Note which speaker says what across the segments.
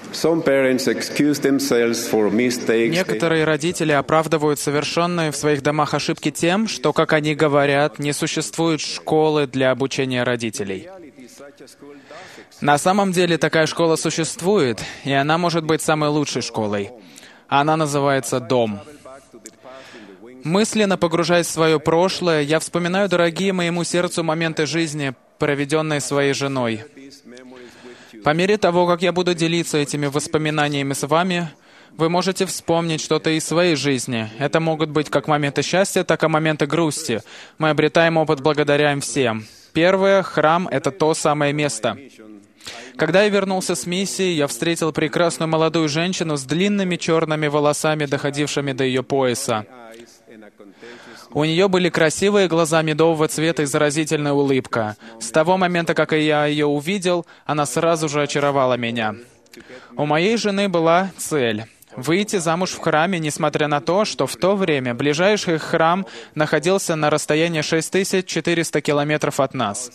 Speaker 1: Некоторые родители оправдывают совершенные в своих домах ошибки тем, что, как они говорят, не существует школы для обучения родителей. На самом деле такая школа существует, и она может быть самой лучшей школой. Она называется «Дом». Мысленно погружаясь в свое прошлое, я вспоминаю дорогие моему сердцу моменты жизни, проведенные своей женой. По мере того, как я буду делиться этими воспоминаниями с вами, вы можете вспомнить что-то из своей жизни. Это могут быть как моменты счастья, так и моменты грусти. Мы обретаем опыт благодаря им всем. Первое, храм — это то самое место. Когда я вернулся с миссии, я встретил прекрасную молодую женщину с длинными черными волосами, доходившими до ее пояса. У нее были красивые глаза медового цвета и заразительная улыбка. С того момента, как я ее увидел, она сразу же очаровала меня. У моей жены была цель — выйти замуж в храме, несмотря на то, что в то время ближайший храм находился на расстоянии 6400 километров от нас.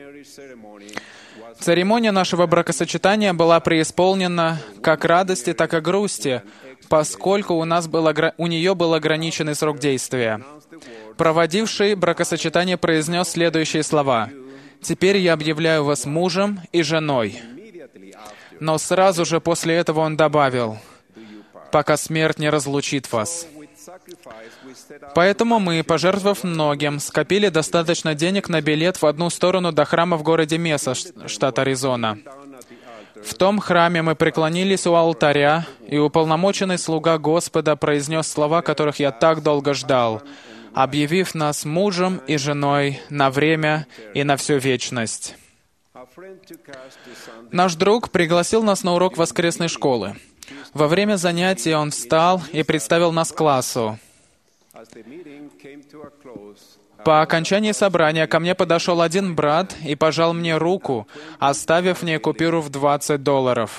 Speaker 1: Церемония нашего бракосочетания была преисполнена как радости, так и грусти, поскольку у нее был ограниченный срок действия. Проводивший бракосочетание произнес следующие слова: «Теперь я объявляю вас мужем и женой». Но сразу же после этого он добавил: «Пока смерть не разлучит вас». Поэтому мы, пожертвовав многим, скопили достаточно денег на билет в одну сторону до храма в городе Меса, штат Аризона. В том храме мы преклонились у алтаря, и уполномоченный слуга Господа произнес слова, которых я так долго ждал, объявив нас мужем и женой на время и на всю вечность. Наш друг пригласил нас на урок воскресной школы. Во время занятия он встал и представил нас классу. По окончании собрания ко мне подошел один брат и пожал мне руку, оставив мне купюру в $20.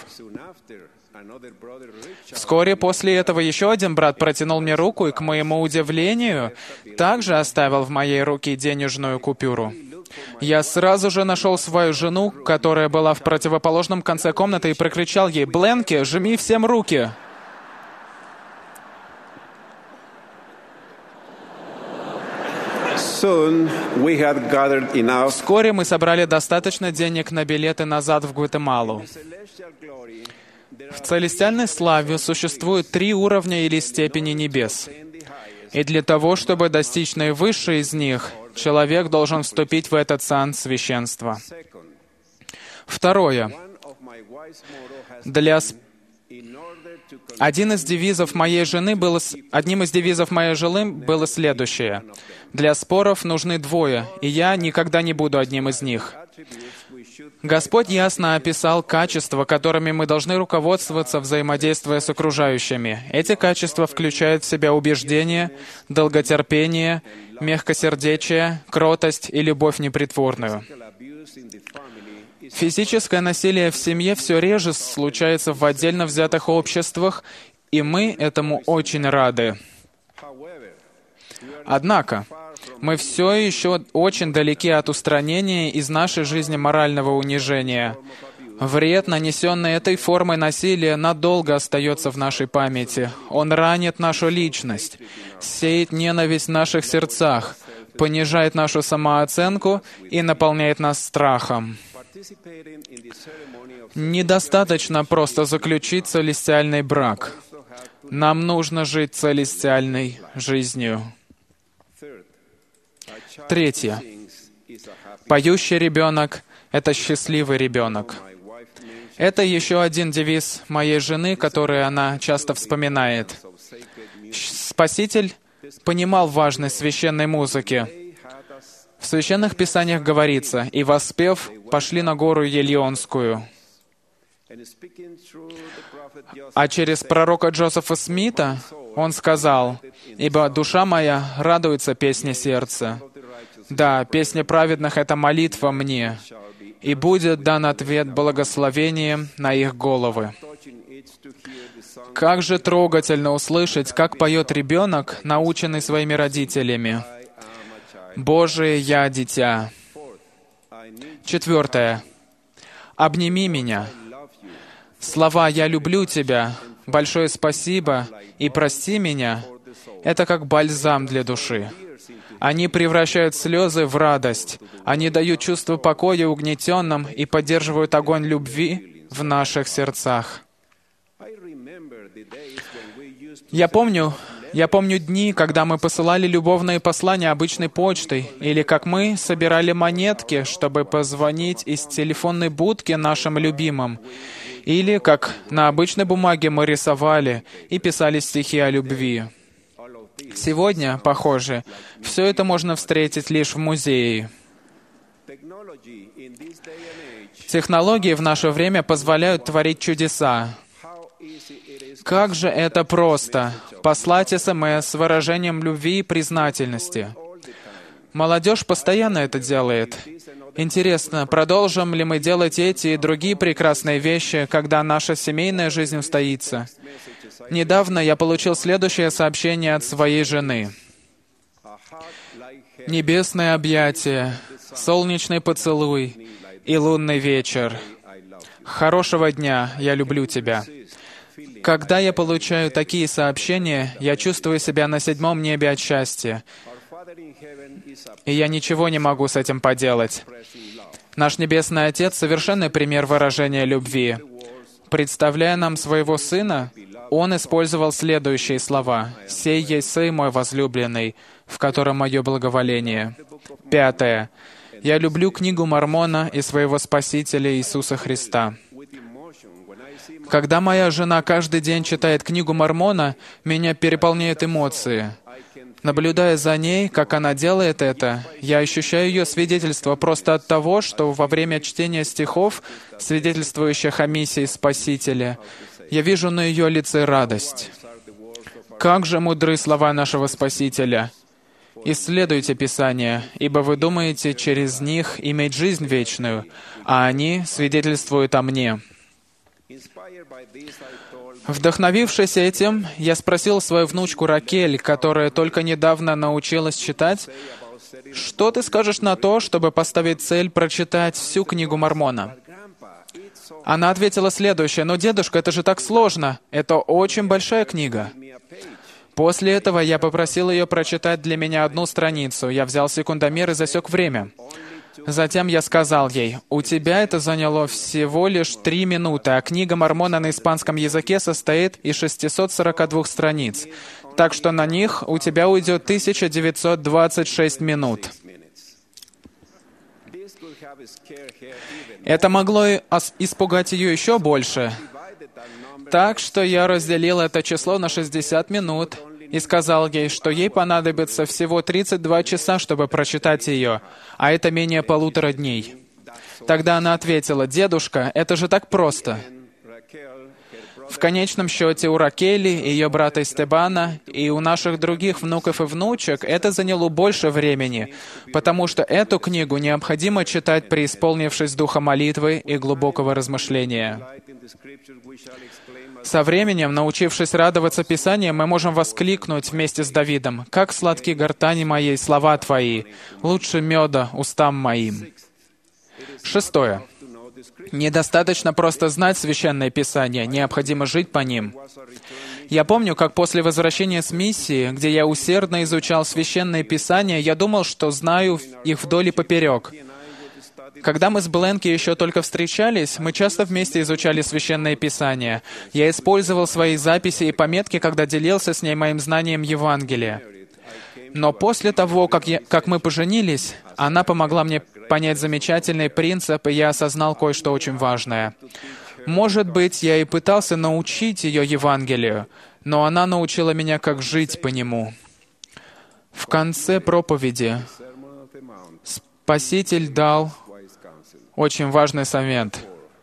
Speaker 1: Вскоре после этого еще один брат протянул мне руку и, к моему удивлению, также оставил в моей руке денежную купюру. Я сразу же нашел свою жену, которая была в противоположном конце комнаты, и прокричал ей: «Бленки, жми всем руки!» Вскоре мы собрали достаточно денег на билеты назад в Гватемалу. В целестиальной славе существует 3 уровня или степени небес. И для того, чтобы достичь наивысшей из них, человек должен вступить в этот сан священства. Второе. Одним из девизов моей жены было следующее: «Для споров нужны двое, и я никогда не буду одним из них». Господь ясно описал качества, которыми мы должны руководствоваться, взаимодействуя с окружающими. Эти качества включают в себя убеждение, долготерпение, мягкосердечие, кротость и любовь непритворную. Физическое насилие в семье все реже случается в отдельно взятых обществах, и мы этому очень рады. Однако, мы все еще очень далеки от устранения из нашей жизни морального унижения. Вред, нанесенный этой формой насилия, надолго остается в нашей памяти. Он ранит нашу личность, сеет ненависть в наших сердцах, понижает нашу самооценку и наполняет нас страхом. Недостаточно просто заключить целестиальный брак. Нам нужно жить целестиальной жизнью. Третье. Поющий ребенок — это счастливый ребенок. Это еще один девиз моей жены, который она часто вспоминает. Спаситель понимал важность священной музыки. В священных писаниях говорится: «И воспев, пошли на гору Елеонскую». А через пророка Джозефа Смита он сказал: «Ибо душа моя радуется песне сердца. Да, песня праведных — это молитва мне, и будет дан ответ благословением на их головы». Как же трогательно услышать, как поет ребенок, наученный своими родителями. «Боже, я дитя». Четвертое. Обними меня. Слова «Я люблю тебя», «Большое спасибо» и «Прости меня» — это как бальзам для души. Они превращают слезы в радость. Они дают чувство покоя угнетенным и поддерживают огонь любви в наших сердцах. Я помню дни, когда мы посылали любовные послания обычной почтой, или как мы собирали монетки, чтобы позвонить из телефонной будки нашим любимым, или как на обычной бумаге мы рисовали и писали стихи о любви. Сегодня, похоже, все это можно встретить лишь в музее. Технологии в наше время позволяют творить чудеса. Как же это просто — послать СМС с выражением любви и признательности. Молодежь постоянно это делает. Интересно, продолжим ли мы делать эти и другие прекрасные вещи, когда наша семейная жизнь устоится? Недавно я получил следующее сообщение от своей жены. «Небесное объятие, солнечный поцелуй и лунный вечер. Хорошего дня, я люблю тебя». Когда я получаю такие сообщения, я чувствую себя на 7-м небе от счастья. И я ничего не могу с этим поделать. Наш Небесный Отец — совершенный пример выражения любви. Представляя нам своего Сына, Он использовал следующие слова: «Сей есть Сын мой возлюбленный, в котором мое благоволение». 5. Я люблю книгу Мормона и своего Спасителя Иисуса Христа. Когда моя жена каждый день читает книгу Мормона, меня переполняют эмоции. Наблюдая за ней, как она делает это, я ощущаю ее свидетельство просто от того, что во время чтения стихов, свидетельствующих о миссии Спасителя, я вижу на ее лице радость. Как же мудры слова нашего Спасителя! «Исследуйте Писания, ибо вы думаете через них иметь жизнь вечную, а они свидетельствуют о Мне». Вдохновившись этим, я спросил свою внучку Ракель, которая только недавно научилась читать, «Что ты скажешь на то, чтобы поставить цель прочитать всю книгу Мормона?» Она ответила следующее: «Но, дедушка, это же так сложно. Это очень большая книга». После этого я попросил ее прочитать для меня 1 страницу. Я взял секундомер и засек время. Затем я сказал ей: «У тебя это заняло всего лишь 3 минуты, а книга Мормона на испанском языке состоит из 642 страниц, так что на них у тебя уйдет 1926 минут». Это могло испугать ее еще больше. Так что я разделил это число на 60 минут и сказал ей, что ей понадобится всего 32 часа, чтобы прочитать ее, а это менее 1,5 дней. Тогда она ответила: «Дедушка, это же так просто». В конечном счете у Ракели, ее брата Эстебана и у наших других внуков и внучек это заняло больше времени, потому что эту книгу необходимо читать, преисполнившись духа молитвы и глубокого размышления. Со временем, научившись радоваться Писанием, мы можем воскликнуть вместе с Давидом: «Как сладки гортани моей слова Твои, лучше меда устам моим». 6. Недостаточно просто знать Священное Писание, необходимо жить по ним. Я помню, как после возвращения с миссии, где я усердно изучал Священное Писание, я думал, что знаю их вдоль и поперек. Когда мы с Бленки еще только встречались, мы часто вместе изучали Священное Писание. Я использовал свои записи и пометки, когда делился с ней моим знанием Евангелия. Но после того, как мы поженились, она помогла мне понять замечательный принцип, и я осознал кое-что очень важное. Может быть, я и пытался научить ее Евангелию, но она научила меня, как жить по нему. В конце проповеди Спаситель дал очень важный совет.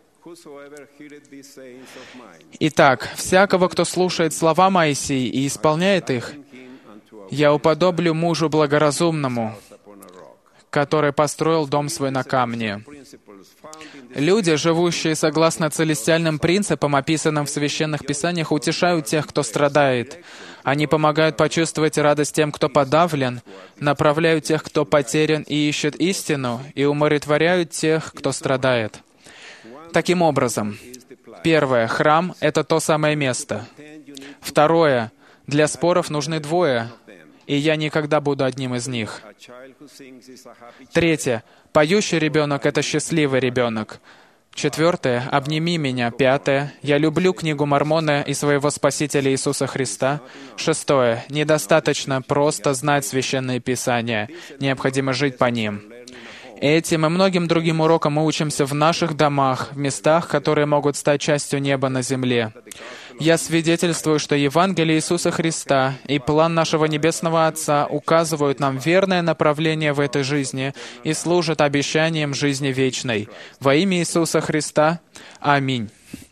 Speaker 1: «Итак, всякого, кто слушает слова Моисии и исполняет их, я уподоблю мужу благоразумному, который построил дом свой на камне». Люди, живущие согласно целестиальным принципам, описанным в Священных Писаниях, утешают тех, кто страдает. Они помогают почувствовать радость тем, кто подавлен, направляют тех, кто потерян и ищет истину, и умиротворяют тех, кто страдает. Таким образом, первое, храм — это то самое место. Второе, для споров нужны двое, и я никогда буду одним из них. Третье, поющий ребенок — это счастливый ребенок. Четвертое, обними меня. Пятое, я люблю книгу Мормона и своего Спасителя Иисуса Христа. Шестое, недостаточно просто знать Священные Писания, необходимо жить по ним. Этим и многим другим урокам мы учимся в наших домах, в местах, которые могут стать частью неба на земле. Я свидетельствую, что Евангелие Иисуса Христа и план нашего Небесного Отца указывают нам верное направление в этой жизни и служат обещанием жизни вечной. Во имя Иисуса Христа. Аминь.